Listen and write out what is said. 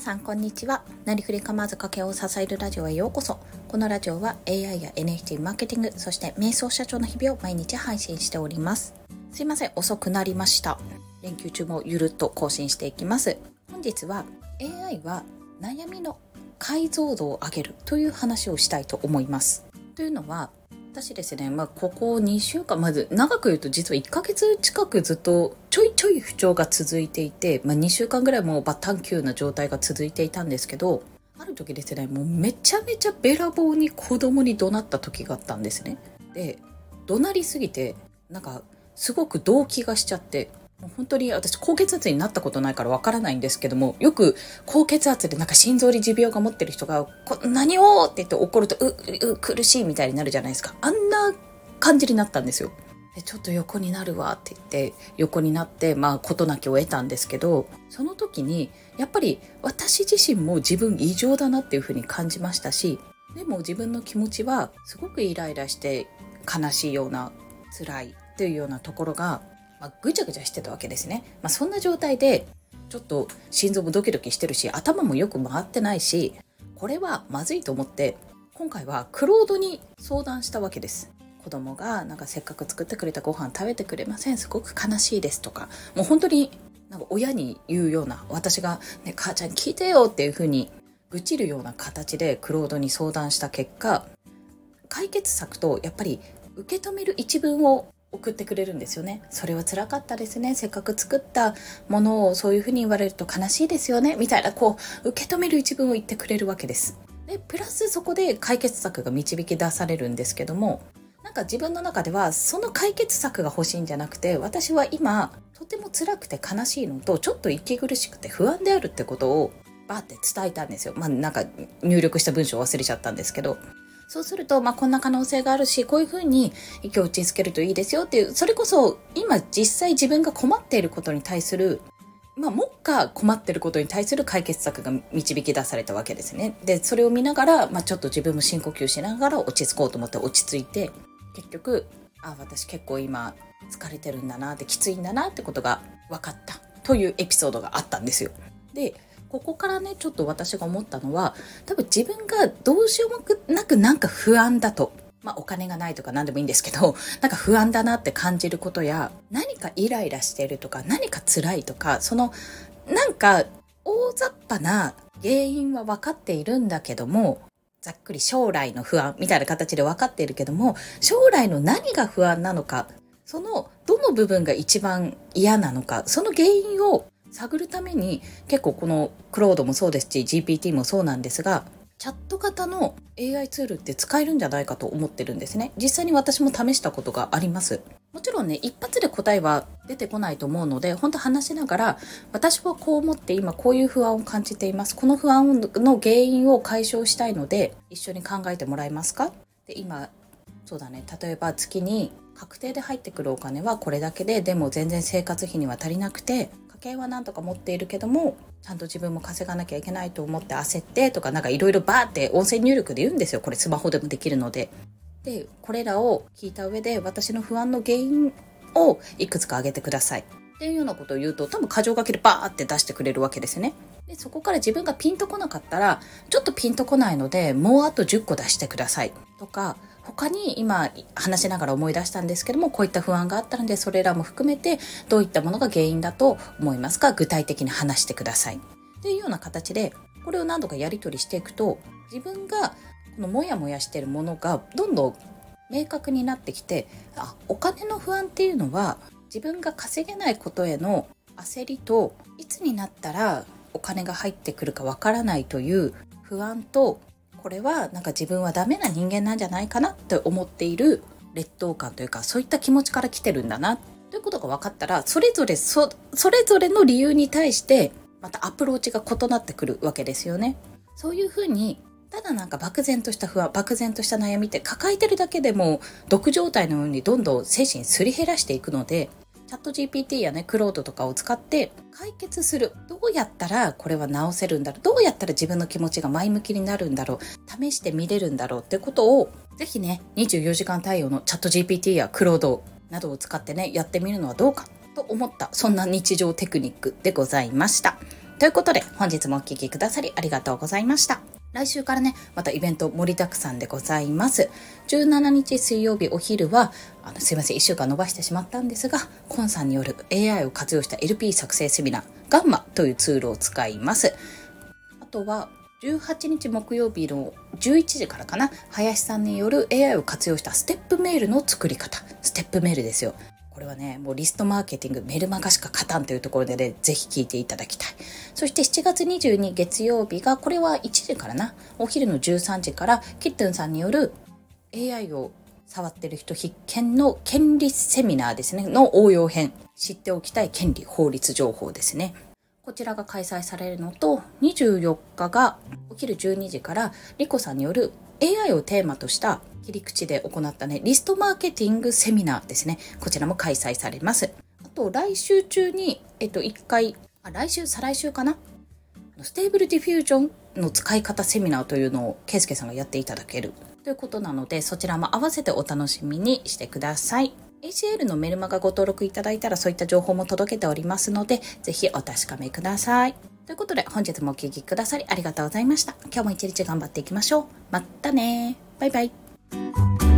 さんこんにちは。なりふり構わず家計を支えるラジオへようこそ。このラジオは AI や NFT マーケティング、そして瞑想社長の日々を毎日配信しております。すいません、遅くなりました。連休中もゆるっと更新していきます。本日は AI は悩みの解像度を上げるという話をしたいと思います。というのは私ですね、ここ2週間、まず長く言うと実は1ヶ月近くずっとちょいちょい不調が続いていて、2週間ぐらいもうバタンキューな状態が続いていたんですけど、ある時ですね、もうめちゃめちゃべらぼうに子供に怒鳴った時があったんですね。で、怒鳴りすぎてすごく動悸がしちゃって、本当に私高血圧になったことないからわからないんですけども、よく高血圧で心臓に持病が持ってる人が何をって言って怒ると苦しいみたいになるじゃないですか。あんな感じになったんですよ。でちょっと横になるわって言って横になって事なきを得たんですけど、その時にやっぱり私自身も自分異常だなっていうふうに感じましたし、でも自分の気持ちはすごくイライラして悲しいような辛いというようなところがぐちゃぐちゃしてたわけですね。そんな状態でちょっと心臓もドキドキしてるし、頭もよく回ってないし、これはまずいと思って今回はクロードに相談したわけです。子供がせっかく作ってくれたご飯食べてくれません、すごく悲しいですとか、もう本当に親に言うような、私が、母ちゃん聞いてよっていう風に愚痴るような形でクロードに相談した結果、解決策とやっぱり受け止める一文を送ってくれるんですよね。それは辛かったですね、せっかく作ったものをそういうふうに言われると悲しいですよねみたいな受け止める一文を言ってくれるわけです。でプラスそこで解決策が導き出されるんですけども、自分の中ではその解決策が欲しいんじゃなくて、私は今とても辛くて悲しいのとちょっと息苦しくて不安であるってことをバーって伝えたんですよ。入力した文章を忘れちゃったんですけど、そうすると、こんな可能性があるし、こういうふうに息を落ち着けるといいですよっていう、それこそ今実際自分が困っていることに対する、目下困っていることに対する解決策が導き出されたわけですね。で、それを見ながら、ちょっと自分も深呼吸しながら落ち着こうと思って落ち着いて、結局、私結構今疲れてるんだなって、きついんだなってことが分かったというエピソードがあったんですよ。で、ここからね、ちょっと私が思ったのは、多分自分がどうしようもなく不安だと、お金がないとか何でもいいんですけど、不安だなって感じることや、何かイライラしてるとか、何か辛いとか、大雑把な原因は分かっているんだけども、ざっくり将来の不安みたいな形で分かっているけども、将来の何が不安なのか、そのどの部分が一番嫌なのか、その原因を探るために、結構このクロードもそうですし GPT もそうなんですが、チャット型の AI ツールって使えるんじゃないかと思ってるんですね。実際に私も試したことがあります。もちろんね、一発で答えは出てこないと思うので、本当話しながら、私はこう思って今こういう不安を感じています、この不安の原因を解消したいので一緒に考えてもらえますか。で、今そうだね、例えば月に確定で入ってくるお金はこれだけでも全然生活費には足りなくて、家計はなんとか持っているけども、ちゃんと自分も稼がなきゃいけないと思って焦ってとか、いろいろバーって音声入力で言うんですよ。これスマホでもできるので。で、これらを聞いた上で私の不安の原因をいくつか挙げてくださいっていうようなことを言うと、多分箇条書きでバーって出してくれるわけですね。で、そこから自分がピンとこなかったら、ちょっとピンとこないのでもうあと10個出してくださいとか、他に今話しながら思い出したんですけども、こういった不安があったので、それらも含めてどういったものが原因だと思いますか、具体的に話してくださいっていうような形で、これを何度かやり取りしていくと、自分がこのモヤモヤしているものがどんどん明確になってきて、お金の不安っていうのは自分が稼げないことへの焦りと、いつになったらお金が入ってくるかわからないという不安と、これは自分はダメな人間なんじゃないかなって思っている劣等感というか、そういった気持ちから来てるんだなということが分かったら、それぞれの理由に対してまたアプローチが異なってくるわけですよね。そういうふうに、ただ漠然とした不安、漠然とした悩みって抱えてるだけでも毒状態のようにどんどん精神すり減らしていくので、チャット GPT やクロードとかを使って解決する。どうやったらこれは直せるんだろう、どうやったら自分の気持ちが前向きになるんだろう、試してみれるんだろうってことを、ぜひね、24時間対応のチャット GPT やクロードなどを使ってね、やってみるのはどうかと思った、そんな日常テクニックでございました。 ということで本日もお聞きくださりありがとうございました。来週からね、またイベント盛りだくさんでございます。17日水曜日お昼は、すいません、1週間伸ばしてしまったんですが、コンさんによる AI を活用した LP 作成セミナー、ガンマというツールを使います。あとは、18日木曜日の11時からかな、林さんによる AI を活用したステップメールの作り方、ステップメールですよ。これはね、もうリストマーケティング、メルマガしか勝たんというところでね、ぜひ聞いていただきたい。そして7月22月曜日が、これは1時からな、お昼の13時から、キットゥンさんによる AI を触ってる人必見の権利セミナーですね、の応用編。知っておきたい権利法律情報ですね。こちらが開催されるのと、24日がお昼12時から、リコさんによる AI をテーマとした切り口で行ったね、リストマーケティングセミナーですね。こちらも開催されます。あと、来週中に、1回、来週、再来週かな、ステーブルディフュージョンの使い方セミナーというのを、ケイスケさんがやっていただけるということなので、そちらも合わせてお楽しみにしてください。ACL のメルマガご登録いただいたら、そういった情報も届けておりますので、ぜひお確かめください。ということで、本日もお聞きくださりありがとうございました。今日も一日頑張っていきましょう。またね。バイバイ。